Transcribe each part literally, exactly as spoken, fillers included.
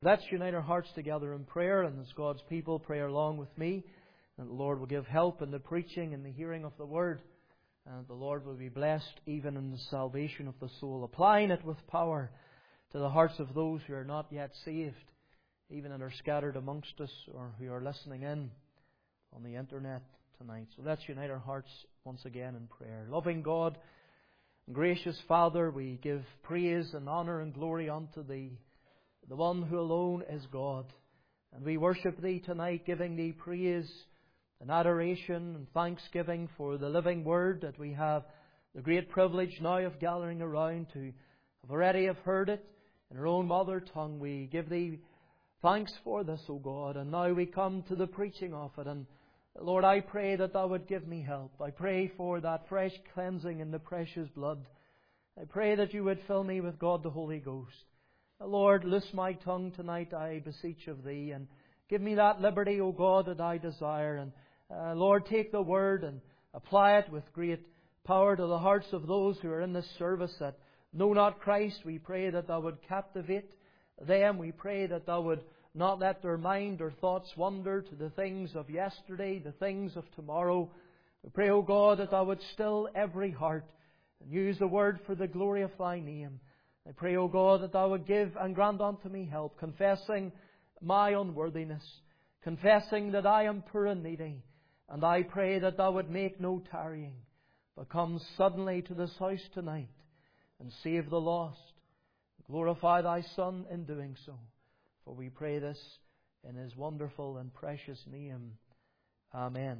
Let's unite our hearts together in prayer, and as God's people, pray along with me. And the Lord will give help in the preaching and the hearing of the Word. And the Lord will be blessed even in the salvation of the soul, applying it with power to the hearts of those who are not yet saved, even that are scattered amongst us or who are listening in on the internet tonight. So let's unite our hearts once again in prayer. Loving God, gracious Father, we give praise and honour and glory unto Thee, the one who alone is God. And we worship Thee tonight, giving Thee praise and adoration and thanksgiving for the living Word that we have the great privilege now of gathering around to have already have heard it in our own mother tongue. We give Thee thanks for this, O God. And now we come to the preaching of it. And Lord, I pray that Thou would give me help. I pray for that fresh cleansing in the precious blood. I pray that You would fill me with God the Holy Ghost. Lord, loose my tongue tonight, I beseech of Thee, and give me that liberty, O God, that I desire. And uh, Lord, take the Word and apply it with great power to the hearts of those who are in this service that know not Christ. We pray that Thou would captivate them. We pray that Thou would not let their mind or thoughts wander to the things of yesterday, the things of tomorrow. We pray, O God, that Thou would still every heart and use the Word for the glory of Thy name. I pray, O God, that Thou would give and grant unto me help, confessing my unworthiness, confessing that I am poor and needy. And I pray that Thou would make no tarrying, but come suddenly to this house tonight and save the lost. Glorify Thy Son in doing so. For we pray this in His wonderful and precious name. Amen.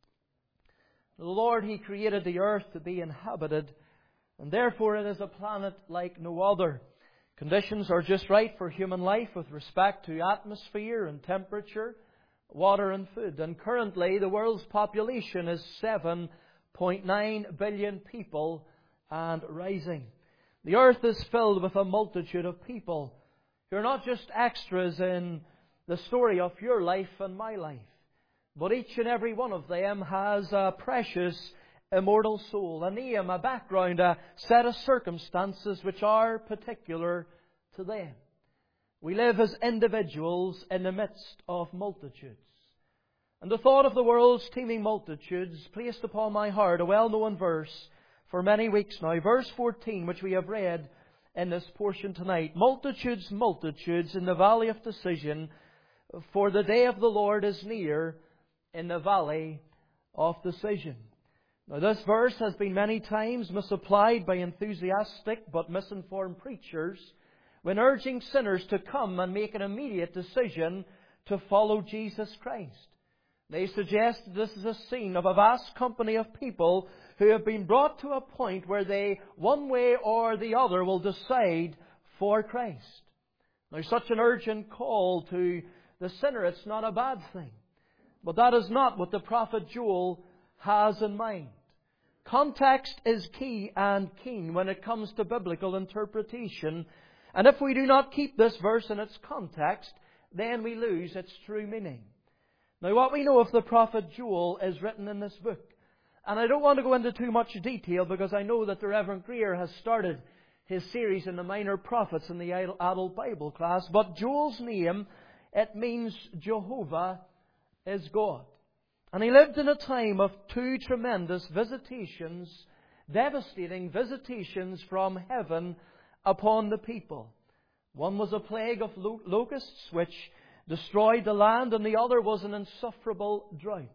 The Lord, He created the earth to be inhabited, and therefore it is a planet like no other. Conditions are just right for human life with respect to atmosphere and temperature, water and food. And currently the world's population is seven point nine billion people and rising. The earth is filled with a multitude of people who are not just extras in the story of your life and my life, but each and every one of them has a precious immortal soul, a name, a background, a set of circumstances which are particular to them. We live as individuals in the midst of multitudes. And the thought of the world's teeming multitudes placed upon my heart a well-known verse for many weeks now. Verse fourteen, which we have read in this portion tonight. Multitudes, multitudes in the valley of decision, for the day of the Lord is near in the valley of decision. Now, this verse has been many times misapplied by enthusiastic but misinformed preachers when urging sinners to come and make an immediate decision to follow Jesus Christ. They suggest this is a scene of a vast company of people who have been brought to a point where they, one way or the other, will decide for Christ. Now, such an urgent call to the sinner, it's not a bad thing. But that is not what the prophet Joel has in mind. Context is key and keen when it comes to biblical interpretation. And if we do not keep this verse in its context, then we lose its true meaning. Now, what we know of the prophet Joel is written in this book. And I don't want to go into too much detail because I know that the Reverend Greer has started his series in the Minor Prophets in the adult Bible class. But Joel's name, it means Jehovah is God. And he lived in a time of two tremendous visitations, devastating visitations from heaven upon the people. One was a plague of locusts which destroyed the land, and the other was an insufferable drought.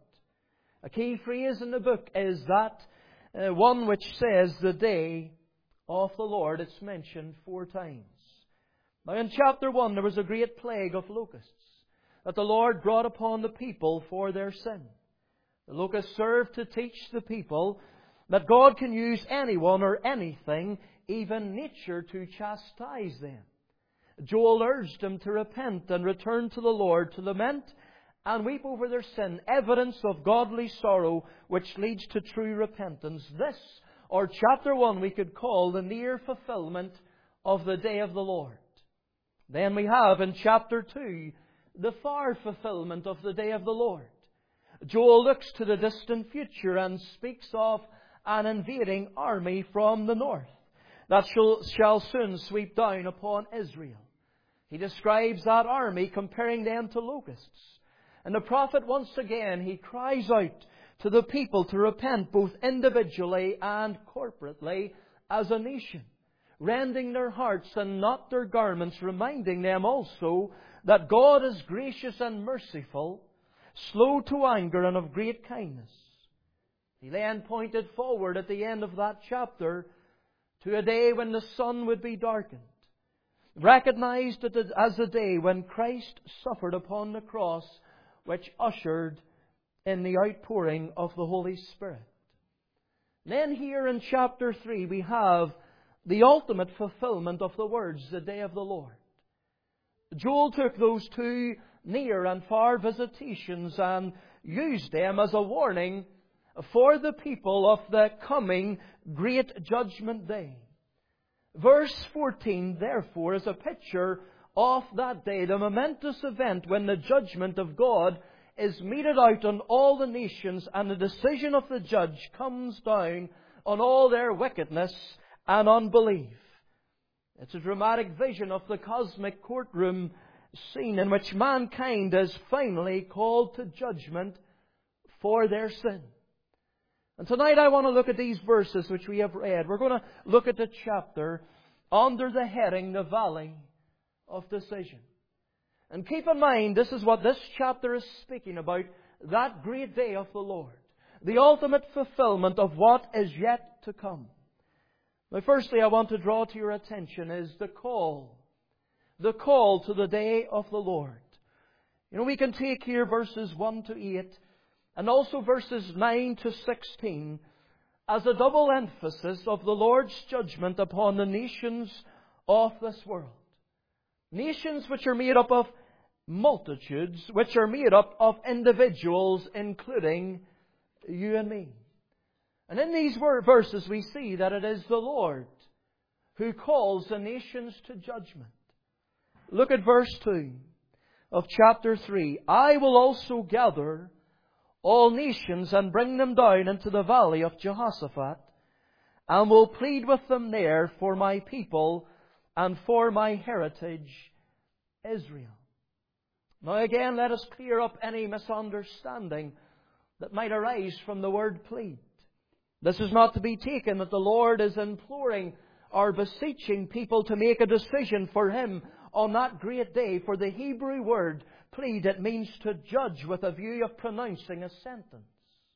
A key phrase in the book is that uh, one which says the day of the Lord. It's mentioned four times. Now, in chapter one, there was a great plague of locusts that the Lord brought upon the people for their sin. The locusts served to teach the people that God can use anyone or anything, even nature, to chastise them. Joel urged them to repent and return to the Lord, to lament and weep over their sin, evidence of godly sorrow which leads to true repentance. This, or chapter one, we could call the near fulfillment of the day of the Lord. Then we have in chapter two the far fulfillment of the day of the Lord. Joel looks to the distant future and speaks of an invading army from the north that shall, shall soon sweep down upon Israel. He describes that army, comparing them to locusts. And the prophet, once again, he cries out to the people to repent both individually and corporately as a nation, rending their hearts and not their garments, reminding them also that God is gracious and merciful, slow to anger and of great kindness. He then pointed forward at the end of that chapter to a day when the sun would be darkened, recognized it as a day when Christ suffered upon the cross, which ushered in the outpouring of the Holy Spirit. Then here in chapter three we have the ultimate fulfillment of the words, the day of the Lord. Joel took those two near and far visitations and used them as a warning for the people of the coming great judgment day. Verse fourteen, therefore, is a picture of that day, the momentous event when the judgment of God is meted out on all the nations and the decision of the judge comes down on all their wickedness and unbelief. It's a dramatic vision of the cosmic courtroom scene in which mankind is finally called to judgment for their sin. And tonight I want to look at these verses which we have read. We're going to look at the chapter under the heading, the Valley of Decision. And keep in mind, this is what this chapter is speaking about, that great day of the Lord. The ultimate fulfillment of what is yet to come. Now, firstly, I want to draw to your attention is the call. The call to the day of the Lord. You know, we can take here verses one to eight and also verses nine to sixteen as a double emphasis of the Lord's judgment upon the nations of this world. Nations which are made up of multitudes, which are made up of individuals, including you and me. And in these verses we see that it is the Lord who calls the nations to judgment. Look at verse two of chapter three. I will also gather all nations and bring them down into the valley of Jehoshaphat, and will plead with them there for my people and for my heritage, Israel. Now again, let us clear up any misunderstanding that might arise from the word plead. This is not to be taken that the Lord is imploring or beseeching people to make a decision for Him on that great day. For the Hebrew word plead, it means to judge with a view of pronouncing a sentence.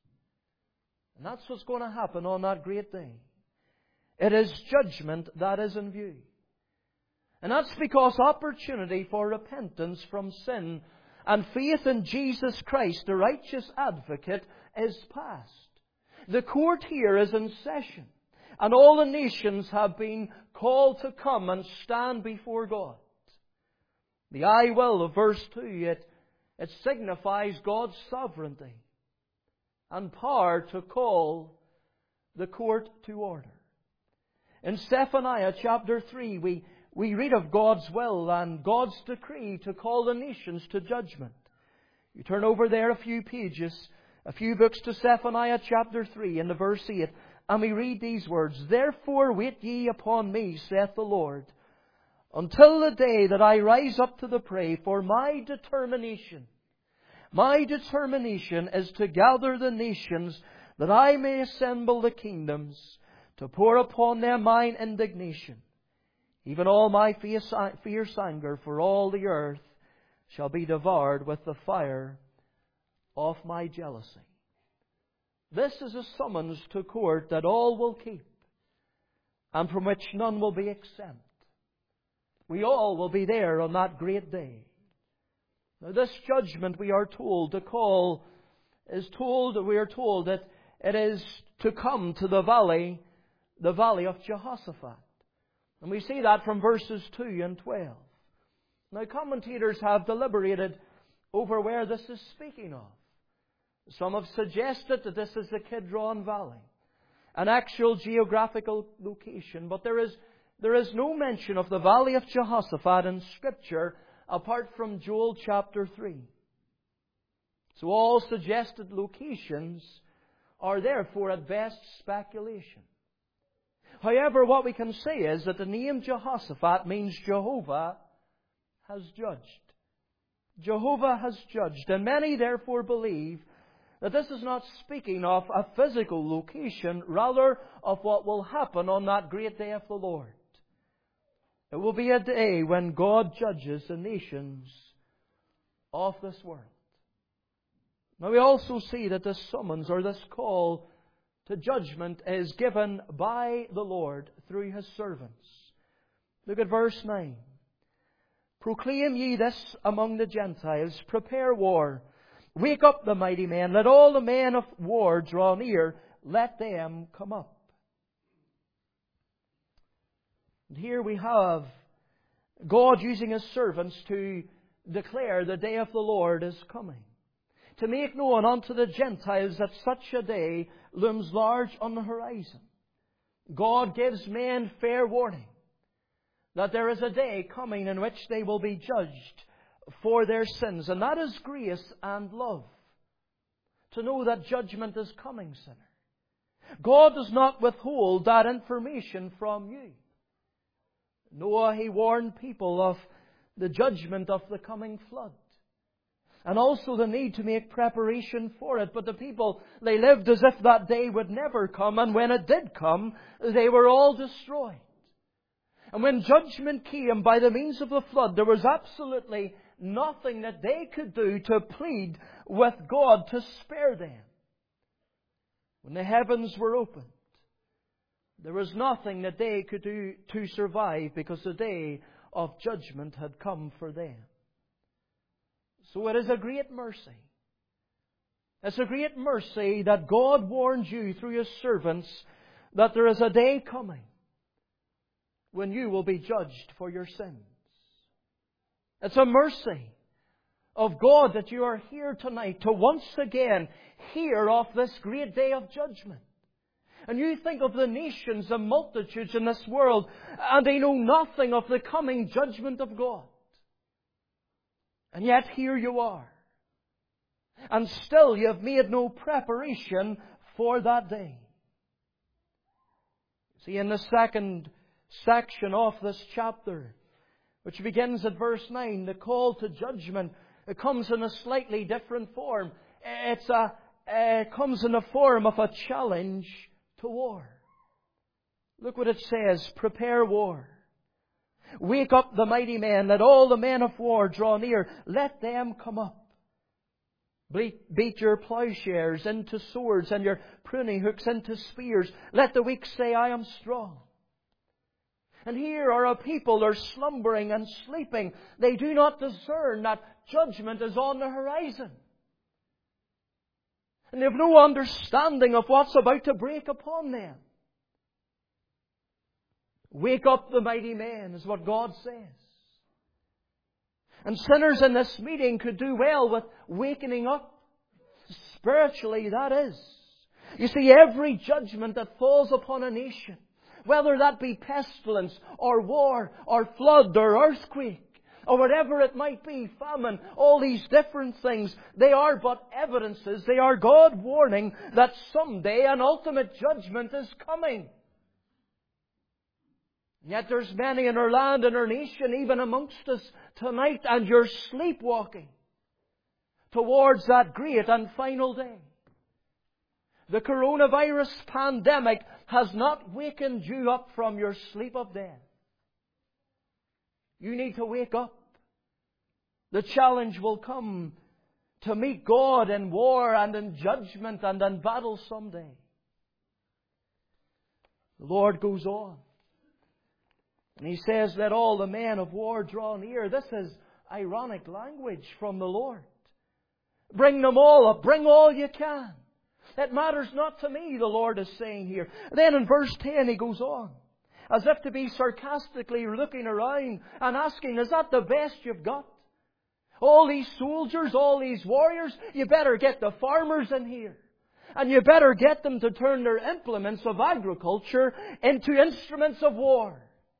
And that's what's going to happen on that great day. It is judgment that is in view. And that's because opportunity for repentance from sin and faith in Jesus Christ, the righteous advocate, is past. The court here is in session, and all the nations have been called to come and stand before God. The I will of verse two, it, it signifies God's sovereignty and power to call the court to order. In Zephaniah chapter three, we We read of God's will and God's decree to call the nations to judgment. You turn over there a few pages, a few books to Zephaniah chapter three and the verse eight, and we read these words, Therefore wait ye upon me, saith the Lord, until the day that I rise up to the prey, for my determination, my determination is to gather the nations, that I may assemble the kingdoms, to pour upon them mine indignation. Even all my fierce anger for all the earth shall be devoured with the fire of my jealousy. This is a summons to court that all will keep, and from which none will be exempt. We all will be there on that great day. Now this judgment, we are told to call, is told, we are told that it is to come to the valley, the valley of Jehoshaphat. And we see that from verses two and twelve. Now commentators have deliberated over where this is speaking of. Some have suggested that this is the Kidron Valley, an actual geographical location. But there is, there is no mention of the valley of Jehoshaphat in Scripture apart from Joel chapter three. So all suggested locations are therefore at best speculation. However, what we can say is that the name Jehoshaphat means Jehovah has judged. Jehovah has judged. And many therefore believe that this is not speaking of a physical location, rather of what will happen on that great day of the Lord. It will be a day when God judges the nations of this world. Now we also see that this summons or this call to judgment is given by the Lord through His servants. Look at verse nine. Proclaim ye this among the Gentiles, prepare war. Wake up the mighty men, let all the men of war draw near, let them come up. And here we have God using His servants to declare the day of the Lord is coming. To make known unto the Gentiles that such a day looms large on the horizon. God gives men fair warning that there is a day coming in which they will be judged for their sins. And that is grace and love. To know that judgment is coming, sinner. God does not withhold that information from you. Noah, he warned people of the judgment of the coming flood. And also the need to make preparation for it. But the people, they lived as if that day would never come. And when it did come, they were all destroyed. And when judgment came by the means of the flood, there was absolutely nothing that they could do to plead with God to spare them. When the heavens were opened, there was nothing that they could do to survive because the day of judgment had come for them. So it is a great mercy. It's a great mercy that God warns you through His servants that there is a day coming when you will be judged for your sins. It's a mercy of God that you are here tonight to once again hear of this great day of judgment. And you think of the nations, the multitudes in this world, and they know nothing of the coming judgment of God. And yet here you are. And still you have made no preparation for that day. See, in the second section of this chapter, which begins at verse nine, the call to judgment, it comes in a slightly different form. It's a, it comes in the form of a challenge to war. Look what it says, prepare war. Wake up the mighty men, let all the men of war draw near, let them come up. Beat your plowshares into swords and your pruning hooks into spears. Let the weak say, I am strong. And here are a people that are slumbering and sleeping. They do not discern that judgment is on the horizon. And they have no understanding of what's about to break upon them. Wake up the mighty men is what God says. And sinners in this meeting could do well with wakening up. Spiritually, that is. You see, every judgment that falls upon a nation, whether that be pestilence or war or flood or earthquake or whatever it might be, famine, all these different things, they are but evidences. They are God warning that someday an ultimate judgment is coming. Yet there's many in our land and our nation, even amongst us tonight, and you're sleepwalking towards that great and final day. The coronavirus pandemic has not wakened you up from your sleep of death. You need to wake up. The challenge will come to meet God in war and in judgment and in battle someday. The Lord goes on. And He says, let all the men of war draw near. This is ironic language from the Lord. Bring them all up. Bring all you can. It matters not to me, the Lord is saying here. Then in verse ten He goes on, as if to be sarcastically looking around and asking, is that the best you've got? All these soldiers, all these warriors, you better get the farmers in here. And you better get them to turn their implements of agriculture into instruments of war.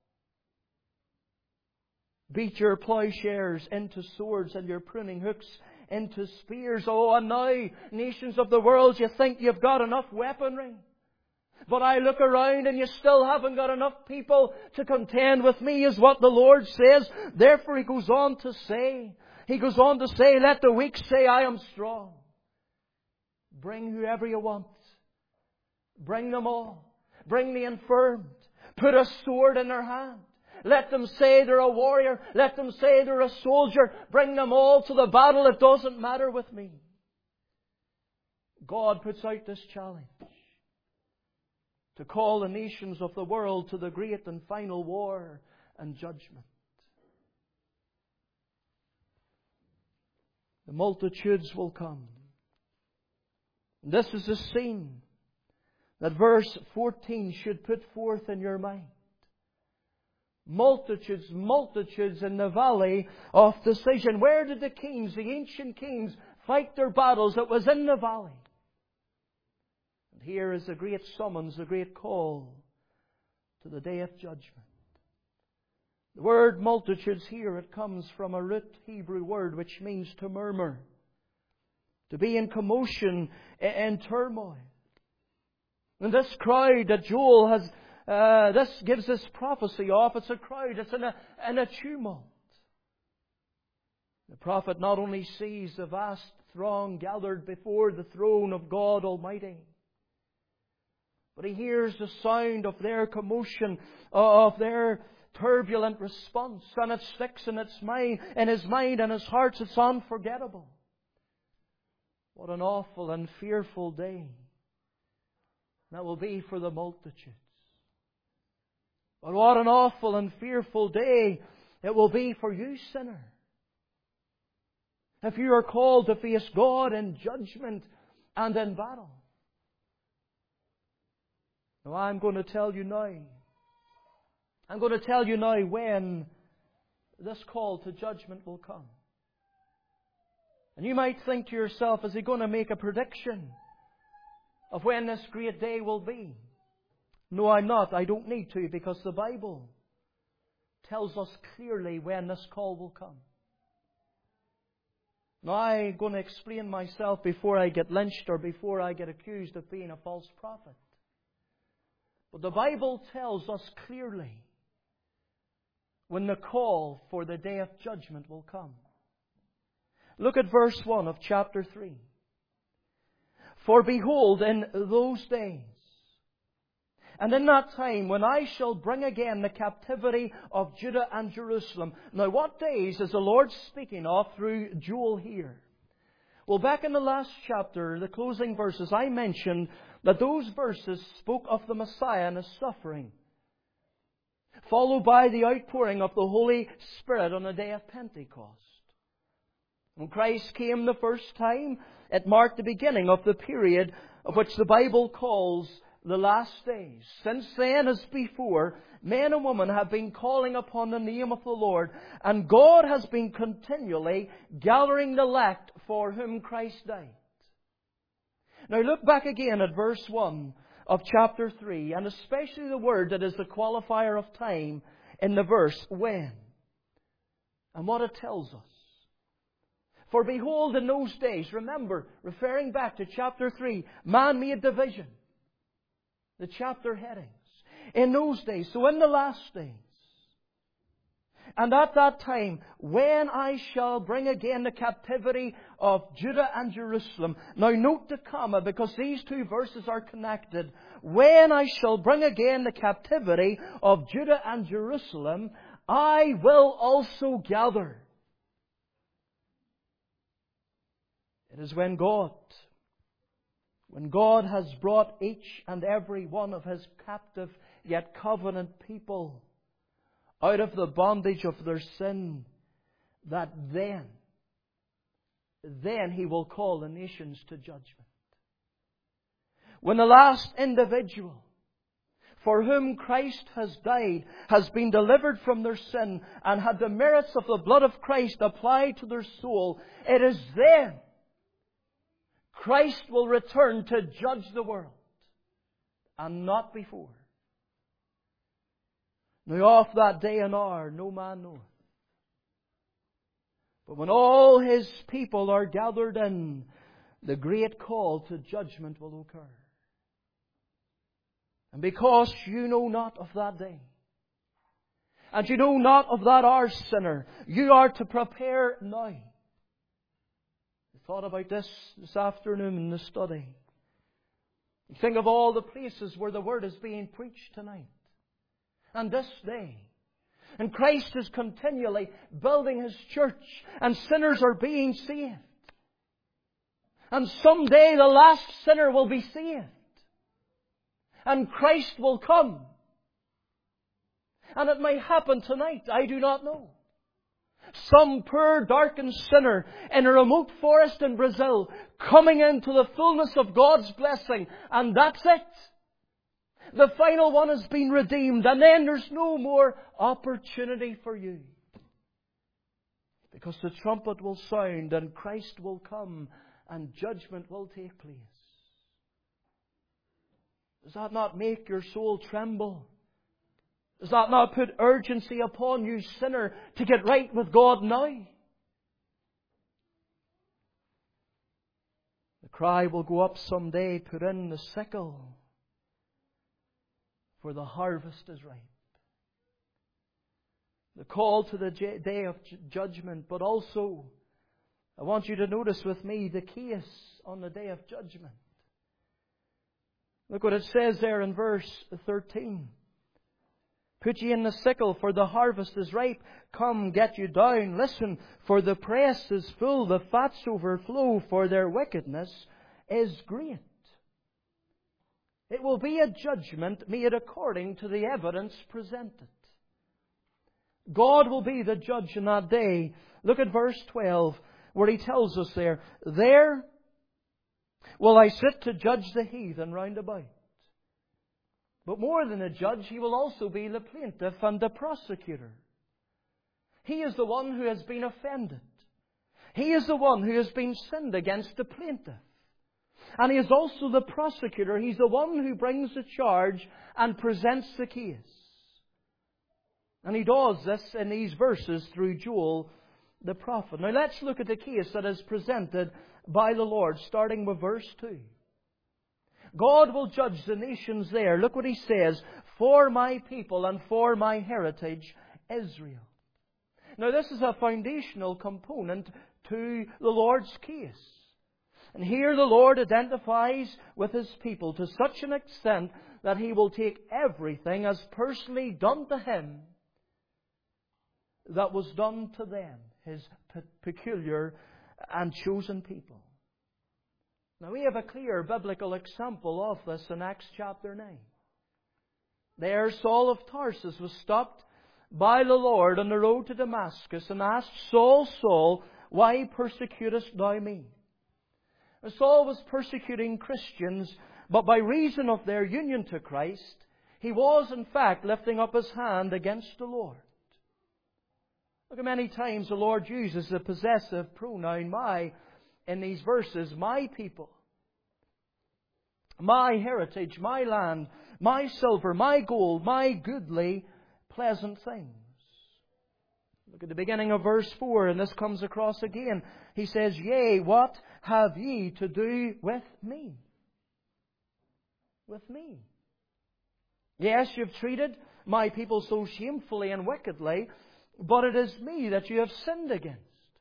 Beat your plowshares into swords and your pruning hooks into spears. Oh, and now, nations of the world, you think you've got enough weaponry. But I look around and you still haven't got enough people to contend with me, is what the Lord says. Therefore He goes on to say, He goes on to say, let the weak say, I am strong. Bring whoever you want. Bring them all. Bring the infirmed. Put a sword in their hand. Let them say they're a warrior. Let them say they're a soldier. Bring them all to the battle. It doesn't matter with me. God puts out this challenge to call the nations of the world to the great and final war and judgment. The multitudes will come. This is a scene that verse fourteen should put forth in your mind. Multitudes, multitudes in the valley of decision. Where did the kings, the ancient kings, fight their battles? It was in the valley. And here is a great summons, a great call to the day of judgment. The word multitudes here, it comes from a root Hebrew word which means to murmur, to be in commotion and turmoil. And this crowd that Joel has, uh, this gives this prophecy of, it's a crowd, it's in a, in a tumult. The prophet not only sees the vast throng gathered before the throne of God Almighty, but he hears the sound of their commotion, of their turbulent response, and it sticks in its mind, in his mind and his heart. It's unforgettable. What an awful and fearful day that will be for the multitudes. But what an awful and fearful day it will be for you, sinner. If you are called to face God in judgment and in battle. Now I'm going to tell you now. I'm going to tell you now when this call to judgment will come. And you might think to yourself, is he going to make a prediction of when this great day will be? No, I'm not. I don't need to, because the Bible tells us clearly when this call will come. Now, I'm going to explain myself before I get lynched or before I get accused of being a false prophet. But the Bible tells us clearly when the call for the day of judgment will come. Look at verse one of chapter three. For behold, in those days, and in that time, when I shall bring again the captivity of Judah and Jerusalem. Now, what days is the Lord speaking of through Joel here? Well, back in the last chapter, the closing verses, I mentioned that those verses spoke of the Messiah and His suffering, followed by the outpouring of the Holy Spirit on the day of Pentecost. When Christ came the first time, it marked the beginning of the period of which the Bible calls the last days. Since then, as before, men and women have been calling upon the name of the Lord, and God has been continually gathering the elect for whom Christ died. Now look back again at verse one of chapter three, and especially the word that is the qualifier of time in the verse, when. And what it tells us. For behold, in those days, remember, referring back to chapter three, man made division. The chapter headings. In those days, so in the last days, and at that time, when I shall bring again the captivity of Judah and Jerusalem. Now note the comma, because these two verses are connected. When I shall bring again the captivity of Judah and Jerusalem, I will also gather. It is when God, when God has brought each and every one of His captive yet covenant people out of the bondage of their sin, that then, then He will call the nations to judgment. When the last individual for whom Christ has died has been delivered from their sin and had the merits of the blood of Christ applied to their soul, it is then Christ will return to judge the world, and not before. Now of that day and hour no man knoweth. But when all His people are gathered in, the great call to judgment will occur. And because you know not of that day, and you know not of that hour, sinner, you are to prepare now. I thought about this this afternoon in the study. You think of all the places where the Word is being preached tonight. And this day. And Christ is continually building His church. And sinners are being saved. And someday the last sinner will be saved. And Christ will come. And it may happen tonight. I do not know. Some poor darkened sinner in a remote forest in Brazil coming into the fullness of God's blessing. And that's it. The final one has been redeemed. And then there's no more opportunity for you. Because the trumpet will sound and Christ will come and judgment will take place. Does that not make your soul tremble? Does that not put urgency upon you, sinner, to get right with God now? The cry will go up someday, put in the sickle, for the harvest is ripe. The call to the day of judgment, but also, I want you to notice with me the case on the day of judgment. Look what it says there in verse thirteen. Put ye in the sickle, for the harvest is ripe. Come, get you down. Listen, for the press is full, the fats overflow, for their wickedness is great. It will be a judgment made according to the evidence presented. God will be the judge in that day. Look at verse twelve, where He tells us there, There will I sit to judge the heathen round about. But more than a judge, He will also be the plaintiff and the prosecutor. He is the one who has been offended. He is the one who has been sinned against, the plaintiff. And He is also the prosecutor. He's the one who brings the charge and presents the case. And He does this in these verses through Joel the prophet. Now let's look at the case that is presented by the Lord, starting with verse two. God will judge the nations there. Look what He says, for my people and for my heritage, Israel. Now this is a foundational component to the Lord's case. And here the Lord identifies with His people to such an extent that He will take everything as personally done to Him that was done to them, His peculiar and chosen people. Now we have a clear biblical example of this in Acts chapter nine. There Saul of Tarsus was stopped by the Lord on the road to Damascus and asked, Saul, Saul, why persecutest thou me? And Saul was persecuting Christians, but by reason of their union to Christ, he was in fact lifting up his hand against the Lord. Look at many times the Lord uses the possessive pronoun my in these verses. My people, my heritage, my land, my silver, my gold, my goodly, pleasant things. Look at the beginning of verse four, and this comes across again. He says, Yea, what have ye to do with me? With me. Yes, you've treated my people so shamefully and wickedly, but it is me that you have sinned against.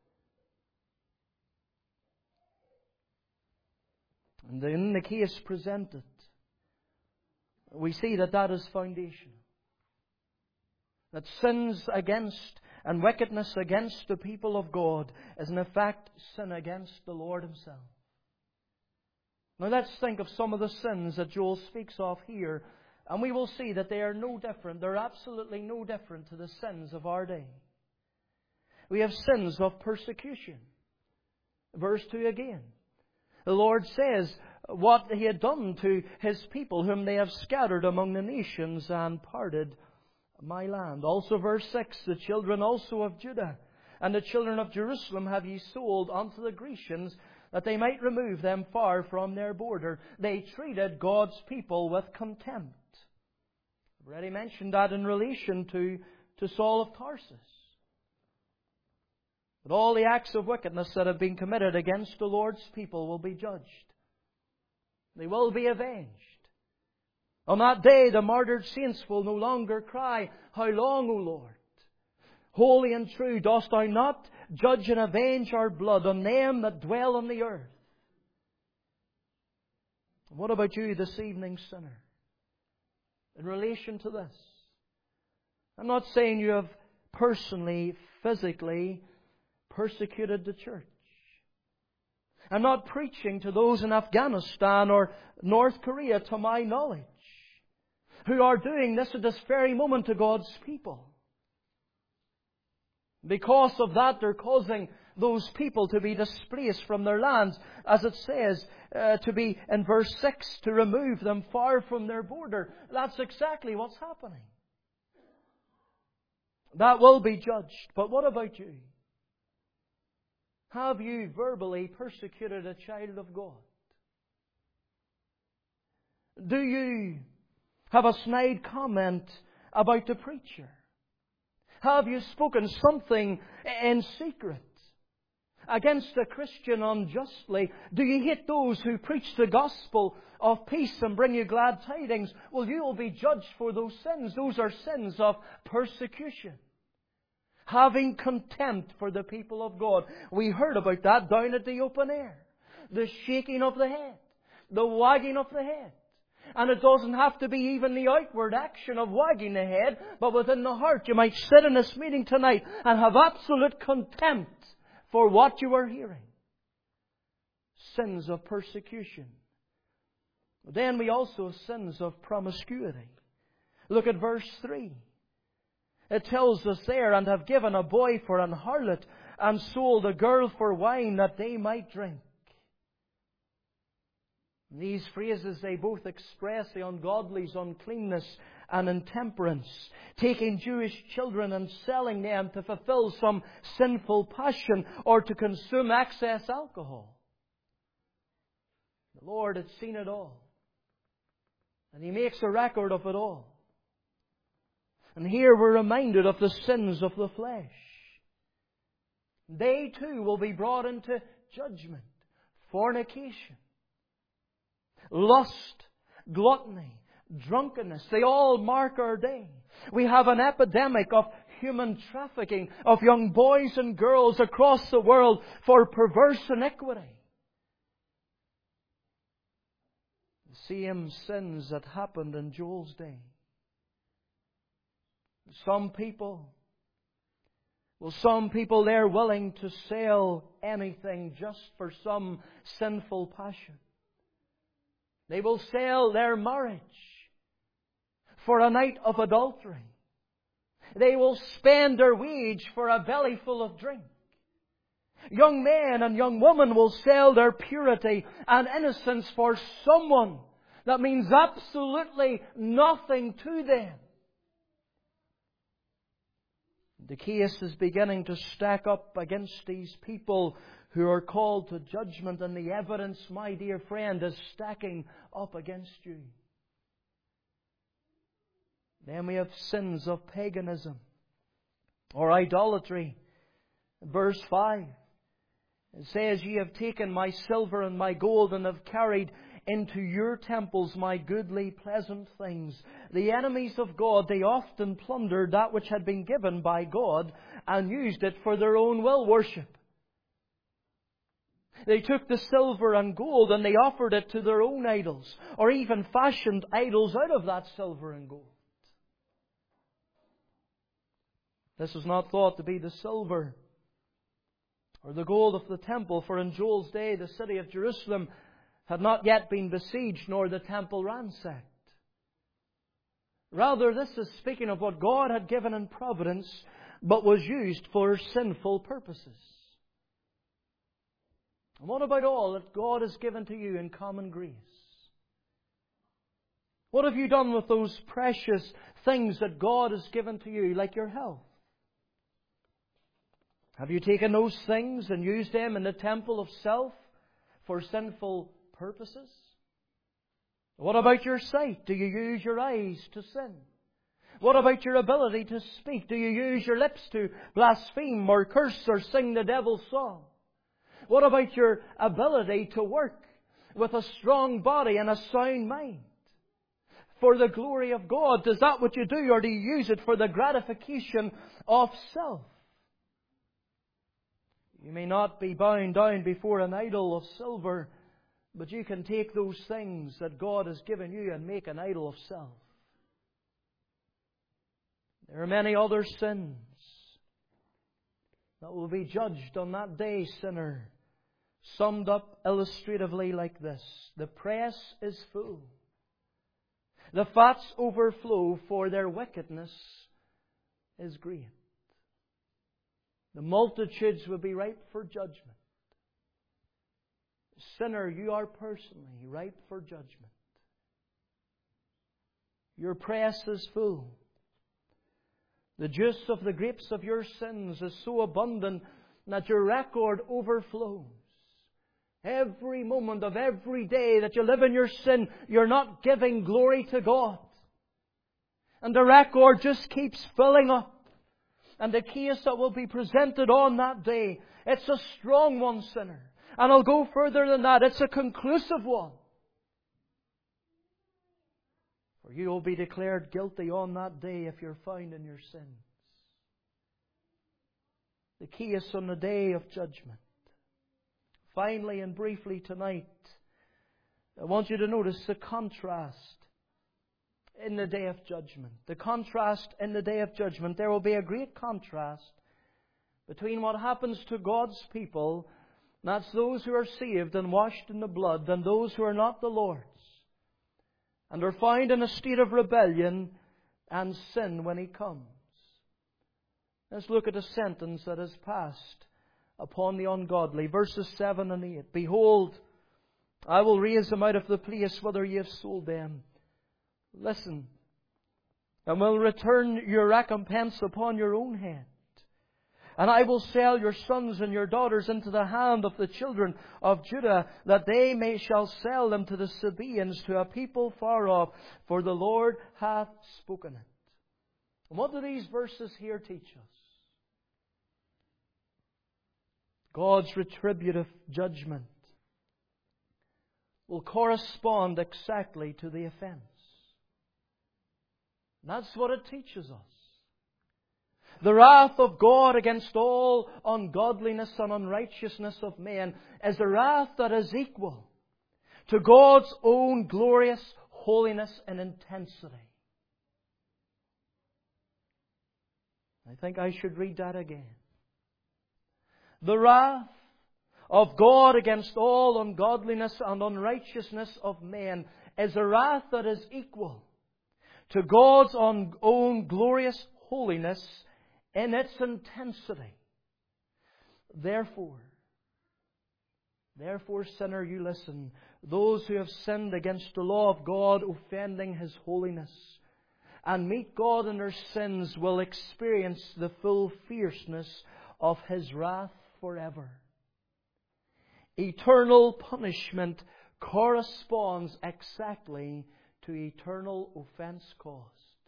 And in the case presented, we see that that is foundational. That sins against and wickedness against the people of God is in effect sin against the Lord Himself. Now let's think of some of the sins that Joel speaks of here, and we will see that they are no different. They're absolutely no different to the sins of our day. We have sins of persecution. Verse two again. The Lord says what He had done to His people whom they have scattered among the nations and parted my land. Also verse six, the children also of Judah and the children of Jerusalem have ye sold unto the Grecians, that they might remove them far from their border. They treated God's people with contempt. I've already mentioned that in relation to, to Saul of Tarsus. But all the acts of wickedness that have been committed against the Lord's people will be judged. They will be avenged. On that day, the martyred saints will no longer cry, "How long, O Lord? Holy and true, dost Thou not judge and avenge our blood on them that dwell on the earth?" What about you this evening, sinner? In relation to this, I'm not saying you have personally, physically persecuted the church. I'm not preaching to those in Afghanistan or North Korea, to my knowledge, who are doing this at this very moment to God's people. Because of that, they're causing those people to be displaced from their lands, as it says uh, to be in verse six, to remove them far from their border. That's exactly what's happening. That will be judged. But what about you? Have you verbally persecuted a child of God? Do you have a snide comment about the preacher? Have you spoken something in secret against a Christian unjustly? Do you hate those who preach the gospel of peace and bring you glad tidings? Well, you will be judged for those sins. Those are sins of persecution. Having contempt for the people of God. We heard about that down at the open air. The shaking of the head. The wagging of the head. And it doesn't have to be even the outward action of wagging the head, but within the heart. You might sit in this meeting tonight and have absolute contempt for what you are hearing. Sins of persecution. Then we also have sins of promiscuity. Look at verse three. It tells us there, "And have given a boy for an harlot, and sold a girl for wine, that they might drink." These phrases, they both express the ungodly's uncleanness and intemperance. Taking Jewish children and selling them to fulfill some sinful passion or to consume excess alcohol. The Lord had seen it all. And He makes a record of it all. And here we're reminded of the sins of the flesh. They too will be brought into judgment. Fornication, lust, gluttony, drunkenness, they all mark our day. We have an epidemic of human trafficking of young boys and girls across the world for perverse iniquity. The same sins that happened in Joel's day. Some people, well, some people, they're willing to sell anything just for some sinful passion. They will sell their marriage for a night of adultery. They will spend their wage for a belly full of drink. Young men and young women will sell their purity and innocence for someone that means absolutely nothing to them. The case is beginning to stack up against these people who are called to judgment, and the evidence, my dear friend, is stacking up against you. Then we have sins of paganism or idolatry. Verse five, it says, "Ye have taken my silver and my gold, and have carried into your temples my goodly, pleasant things." The enemies of God, they often plundered that which had been given by God and used it for their own will worship. They took the silver and gold and they offered it to their own idols, or even fashioned idols out of that silver and gold. This was not thought to be the silver or the gold of the temple, for in Joel's day the city of Jerusalem had not yet been besieged, nor the temple ransacked. Rather, this is speaking of what God had given in providence, but was used for sinful purposes. And what about all that God has given to you in common grace? What have you done with those precious things that God has given to you, like your health? Have you taken those things and used them in the temple of self for sinful purposes? What about your sight? Do you use your eyes to sin? What about your ability to speak? Do you use your lips to blaspheme or curse or sing the devil's song? What about your ability to work with a strong body and a sound mind? for the glory of God? Is that what you do, or do you use it for the gratification of self? You may not be bowing down before an idol of silver, but you can take those things that God has given you and make an idol of self. There are many other sins that will be judged on that day, sinner, summed up illustratively like this: the press is full, the fats overflow, for their wickedness is great. The multitudes will be ripe for judgment. Sinner, you are personally ripe for judgment. Your press is full. The juice of the grapes of your sins is so abundant that your record overflows. Every moment of every day that you live in your sin, you're not giving glory to God. And the record just keeps filling up. And the case that will be presented on that day, it's a strong one, sinner. And I'll go further than that. It's a conclusive one. For you will be declared guilty on that day if you're found in your sins. The case on the day of judgment. Finally and briefly tonight, I want you to notice the contrast in the day of judgment. The contrast in the day of judgment. There will be a great contrast between what happens to God's people, that's those who are saved and washed in the blood, and those who are not the Lord's, and are found in a state of rebellion and sin when He comes. Let's look at a sentence that is passed upon the ungodly. Verses seven and eight. Behold, I will raise them out of the place whither ye have sold them. Listen, and will return your recompense upon your own head. And I will sell your sons and your daughters into the hand of the children of Judah, that they may shall sell them to the Sabaeans, to a people far off, for the Lord hath spoken it. And what do these verses here teach us? God's retributive judgment will correspond exactly to the offense. That's what it teaches us. The wrath of God against all ungodliness and unrighteousness of men is a wrath that is equal to God's own glorious holiness and intensity. I think I should read that again. The wrath of God against all ungodliness and unrighteousness of men is a wrath that is equal to God's own glorious holiness in its intensity. Therefore, therefore, sinner, you listen. Those who have sinned against the law of God, offending His holiness, and meet God in their sins, will experience the full fierceness of His wrath forever. Eternal punishment corresponds exactly to eternal offense caused.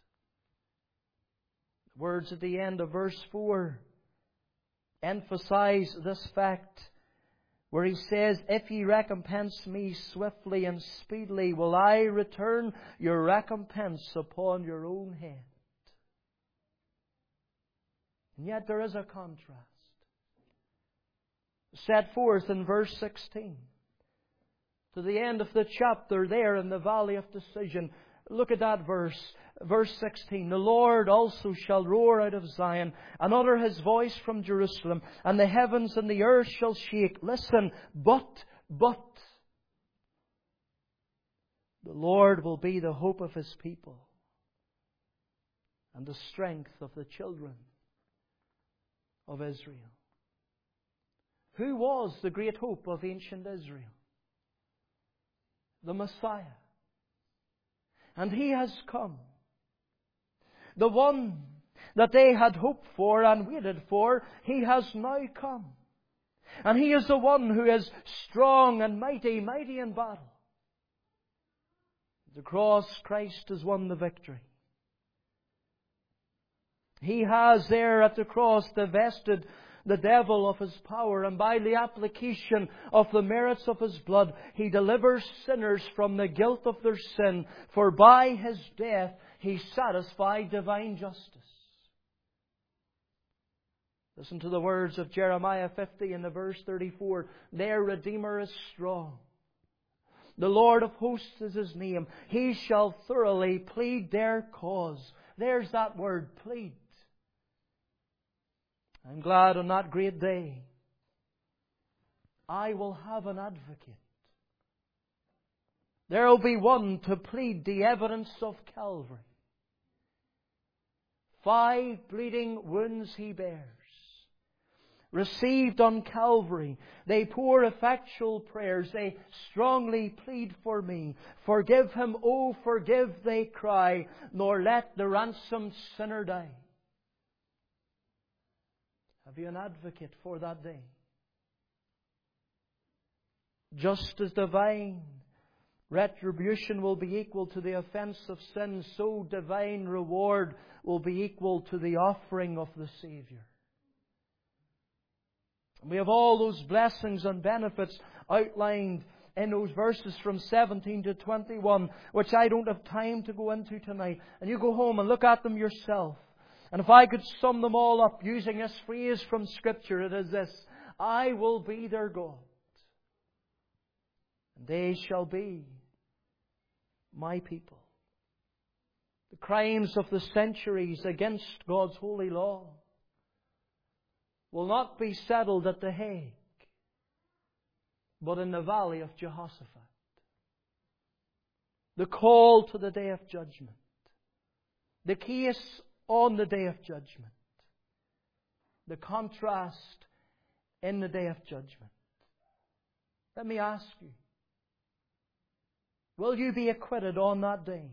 The words at the end of verse four emphasize this fact, where He says, if ye recompense me swiftly and speedily, will I return your recompense upon your own head. And yet there is a contrast set forth in verse sixteen. To the end of the chapter there in the valley of decision. Look at that verse. Verse sixteen. The Lord also shall roar out of Zion, and utter His voice from Jerusalem, and the heavens and the earth shall shake. Listen, but, but, the Lord will be the hope of His people, and the strength of the children of Israel. Who was the great hope of ancient Israel? The Messiah. And He has come. The one that they had hoped for and waited for, He has now come. And He is the one who is strong and mighty, mighty in battle. At the cross, Christ has won the victory. He has there at the cross divested the devil of his power, and by the application of the merits of His blood, He delivers sinners from the guilt of their sin, for by His death He satisfied divine justice. Listen to the words of Jeremiah fifty in the verse thirty-four. Their Redeemer is strong. The Lord of hosts is His name. He shall thoroughly plead their cause. There's that word, plead. I'm glad on that great day I will have an advocate. There will be one to plead the evidence of Calvary. Five bleeding wounds He bears, received on Calvary. They pour effectual prayers. They strongly plead for me. Forgive him, oh forgive, they cry, nor let the ransomed sinner die. Have you an advocate for that day? Just as divine retribution will be equal to the offence of sin, so divine reward will be equal to the offering of the Saviour. We have all those blessings and benefits outlined in those verses from seventeen to twenty-one, which I don't have time to go into tonight. And you go home and look at them yourself. And if I could sum them all up using this phrase from Scripture, it is this: I will be their God, and they shall be my people. The crimes of the centuries against God's holy law will not be settled at The Hague, but in the valley of Jehoshaphat. The call to the day of judgment. The case on the day of judgment. The contrast in the day of judgment. Let me ask you, will you be acquitted on that day?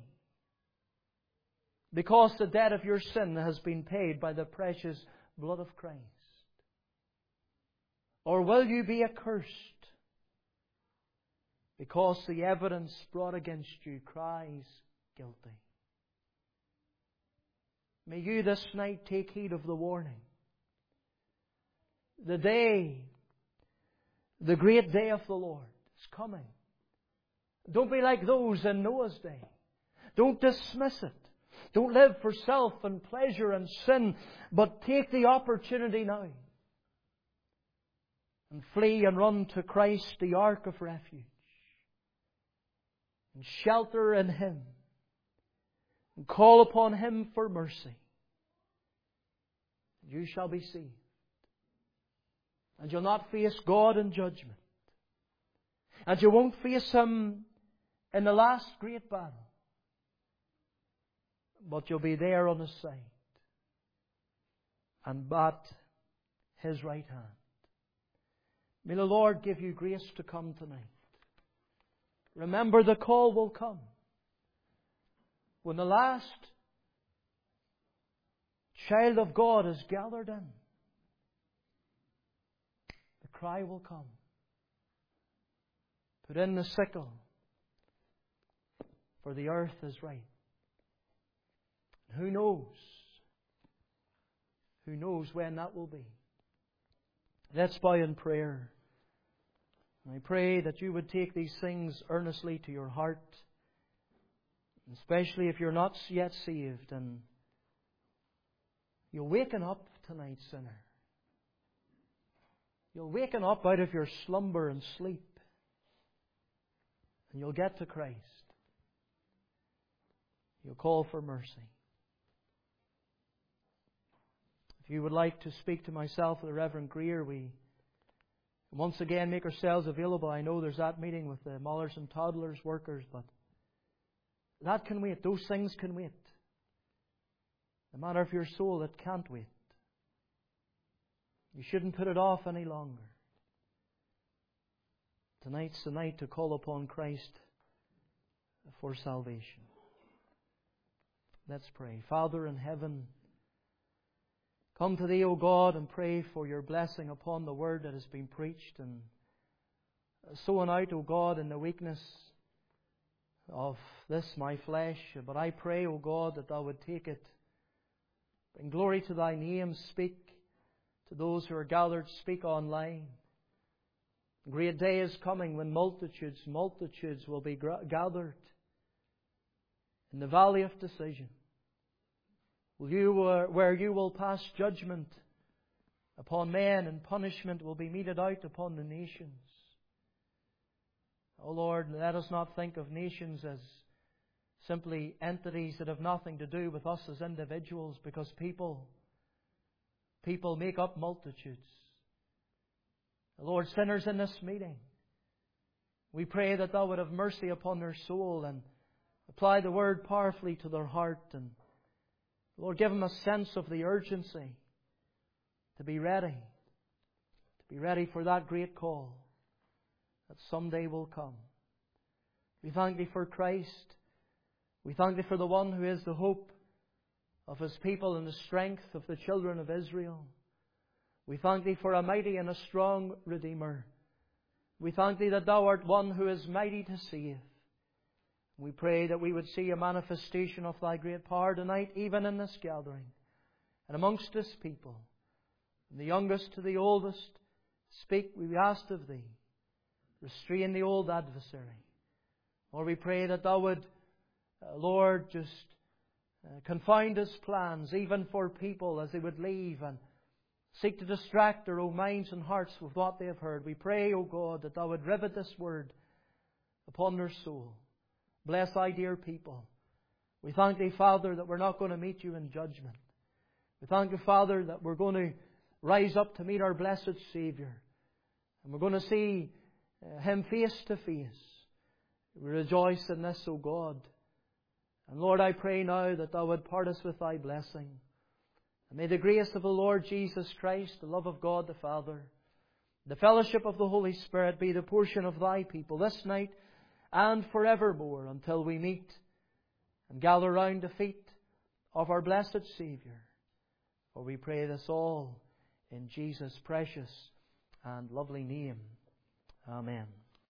Because the debt of your sin has been paid by the precious blood of Christ. Or will you be accursed because the evidence brought against you cries guilty? May you this night take heed of the warning. The day, the great day of the Lord is coming. Don't be like those in Noah's day. Don't dismiss it. Don't live for self and pleasure and sin, but take the opportunity now and flee and run to Christ, the ark of refuge, and shelter in Him, and call upon Him for mercy. You shall be saved, and you'll not face God in judgment, and you won't face Him in the last great battle, but you'll be there on His side and at His right hand. May the Lord give you grace to come tonight. Remember, the call will come when the last child of God is gathered in. The cry will come. Put in the sickle, for the earth is ripe. Who knows? Who knows when that will be? Let's bow in prayer. I pray that you would take these things earnestly to your heart, especially if you're not yet saved, and you'll waken up tonight, sinner. You'll waken up out of your slumber and sleep, and you'll get to Christ. You'll call for mercy. If you would like to speak to myself or the Reverend Greer, we once again make ourselves available. I know there's that meeting with the mothers and toddlers workers, but that can wait. Those things can wait. The matter of your soul, it can't wait. You shouldn't put it off any longer. Tonight's the night to call upon Christ for salvation. Let's pray. Father in heaven, come to Thee, O God, and pray for Your blessing upon the Word that has been preached, and sown out, O God, in the weakness of this my flesh. But I pray, O God, that Thou would take it, bring glory to Thy name, speak to those who are gathered, speak online. A great day is coming when multitudes, multitudes will be gathered in the valley of decision. Will you, uh, where you will pass judgment upon men, and punishment will be meted out upon the nations. O Lord, let us not think of nations as simply entities that have nothing to do with us as individuals, because people, people make up multitudes. Lord, sinners in this meeting, we pray that Thou would have mercy upon their soul and apply the Word powerfully to their heart. And Lord, give them a sense of the urgency to be ready, to be ready for that great call that someday will come. We thank Thee for Christ. We thank Thee for the One who is the hope of His people and the strength of the children of Israel. We thank Thee for a mighty and a strong Redeemer. We thank Thee that Thou art one who is mighty to save. We pray that we would see a manifestation of Thy great power tonight, even in this gathering and amongst this people. From the youngest to the oldest, speak, we ask of Thee. Restrain the old adversary. Lord, we pray that Thou would, uh, Lord, just uh, confound His plans, even for people as they would leave and seek to distract their own minds and hearts with what they have heard. We pray, O God, that Thou would rivet this Word upon their soul. Bless Thy dear people. We thank Thee, Father, that we're not going to meet You in judgment. We thank You, Father, that we're going to rise up to meet our blessed Saviour. And we're going to see Him face to face. We rejoice in this, O God. And Lord, I pray now that Thou would part us with Thy blessing. And may the grace of the Lord Jesus Christ, the love of God the Father, the fellowship of the Holy Spirit be the portion of Thy people this night and forevermore, until we meet and gather round the feet of our blessed Saviour. For we pray this all in Jesus' precious and lovely name. Amen.